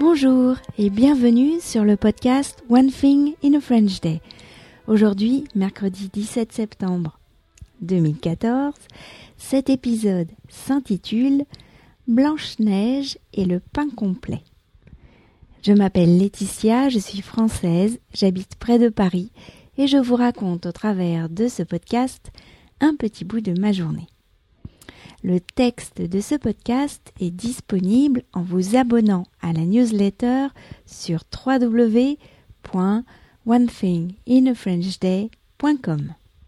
Bonjour et bienvenue sur le podcast One Thing in a French Day. Aujourd'hui, mercredi 17 septembre 2014, cet épisode s'intitule Blanche-Neige et le pain complet. Je m'appelle Laetitia, je suis française, j'habite près de Paris et je vous raconte au travers de ce podcast un petit bout de ma journée. Le texte de ce podcast est disponible en vous abonnant à la newsletter sur www.onethinginafrenchday.com.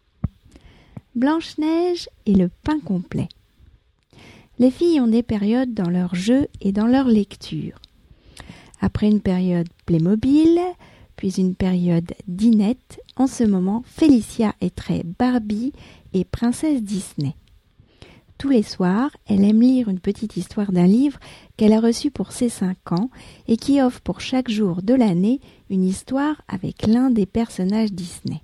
Blanche-Neige et le pain complet. Les filles ont des périodes dans leur jeu et dans leur lecture. Après une période Playmobil, puis une période Dinette, en ce moment, Félicia est très Barbie et princesse Disney. Tous les soirs, elle aime lire une petite histoire d'un livre qu'elle a reçu pour ses 5 ans et qui offre pour chaque jour de l'année une histoire avec l'un des personnages Disney.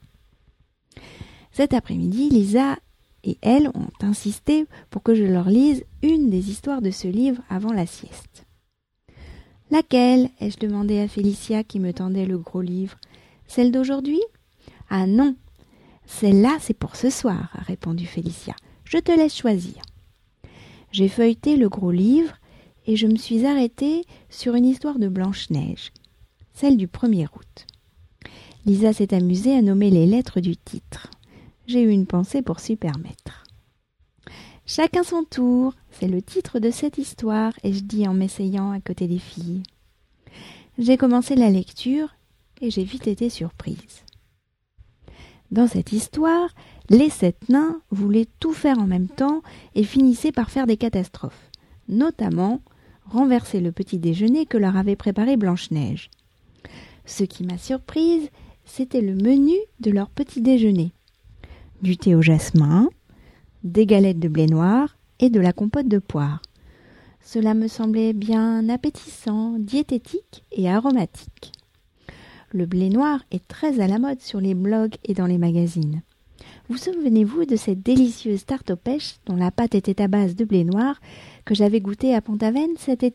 Cet après-midi, Lisa et elle ont insisté pour que je leur lise une des histoires de ce livre avant la sieste. « Laquelle ?» ai-je demandé à Félicia qui me tendait le gros livre. « Celle d'aujourd'hui ?»« Ah non, celle-là c'est pour ce soir, » a répondu Félicia. « Je te laisse choisir. » J'ai feuilleté le gros livre et je me suis arrêtée sur une histoire de Blanche-Neige, celle du 1er août. Lisa s'est amusée à nommer les lettres du titre. J'ai eu une pensée pour s'y permettre. « Chacun son tour », c'est le titre de cette histoire, ai-je dit en m'essayant à côté des filles. J'ai commencé la lecture et j'ai vite été surprise. Dans cette histoire, les 7 nains voulaient tout faire en même temps et finissaient par faire des catastrophes, notamment renverser le petit déjeuner que leur avait préparé Blanche-Neige. Ce qui m'a surprise, c'était le menu de leur petit déjeuner. Du thé au jasmin, des galettes de blé noir et de la compote de poire. Cela me semblait bien appétissant, diététique et aromatique. Le blé noir est très à la mode sur les blogs et dans les magazines. Vous souvenez-vous de cette délicieuse tarte aux pêches dont la pâte était à base de blé noir que j'avais goûtée à Pont-Aven cet été ?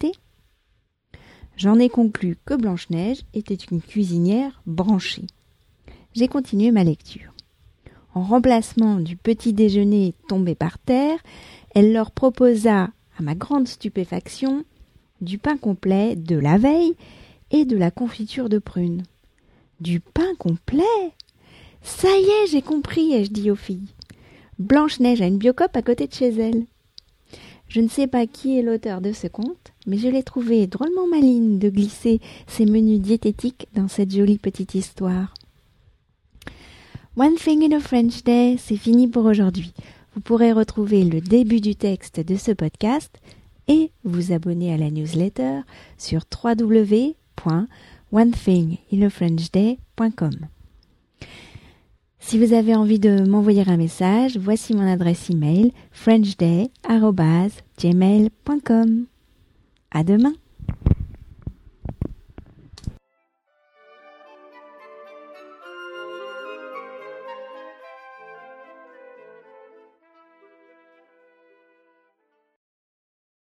J'en ai conclu que Blanche-Neige était une cuisinière branchée. J'ai continué ma lecture. En remplacement du petit déjeuner tombé par terre, elle leur proposa, à ma grande stupéfaction, du pain complet de la veille et de la confiture de prunes. Du pain complet ? Ça y est, j'ai compris, ai-je dit aux filles. Blanche-Neige a une Biocoop à côté de chez elle. Je ne sais pas qui est l'auteur de ce conte, mais je l'ai trouvé drôlement maligne de glisser ces menus diététiques dans cette jolie petite histoire. One Thing in a French Day, c'est fini pour aujourd'hui. Vous pourrez retrouver le début du texte de ce podcast et vous abonner à la newsletter sur www.onethinginafrenchday.com. Si vous avez envie de m'envoyer un message, voici mon adresse email frenchday@gmail.com. À demain!